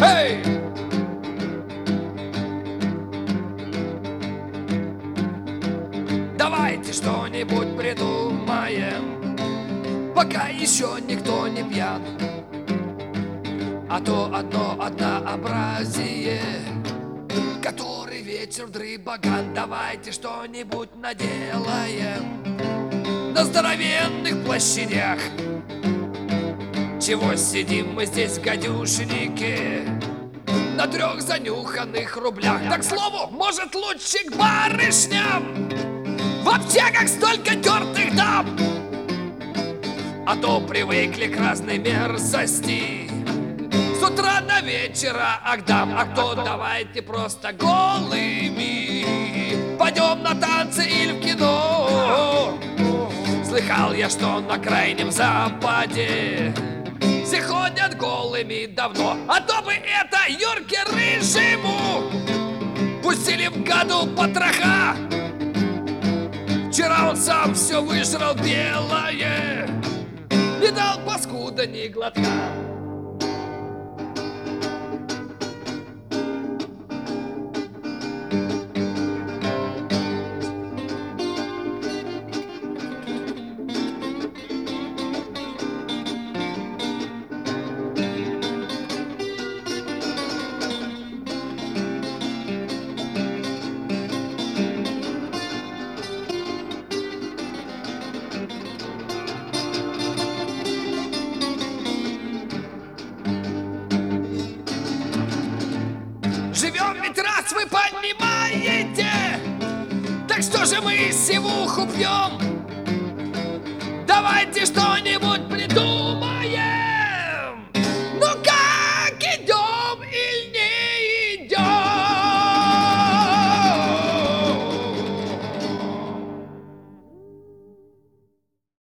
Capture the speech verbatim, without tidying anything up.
Эй! Давайте что-нибудь придумаем, пока еще никто не пьян. А то одно однообразие, который вечер дрыбаган. Давайте что-нибудь наделаем на здоровенных площадях. Чего сидим мы здесь, гадюшники, на трех занюханных рублях? Так, к слову, может, лучше к барышням? В аптеках столько тертых дам, а то привыкли к разной мерзости. С утра до вечера агдам. А кто давайте просто голыми пойдем на танцы или в кино. Слыхал я, что на Крайнем Западе все ходят голыми давно. А то бы это Юрке Рыжему пустили в году потроха. Вчера он сам все выжрал белое, не дал паскуда ни глотка. Живем ведь раз, вы понимаете, так что же мы сивуху пьем? Давайте что-нибудь придумаем.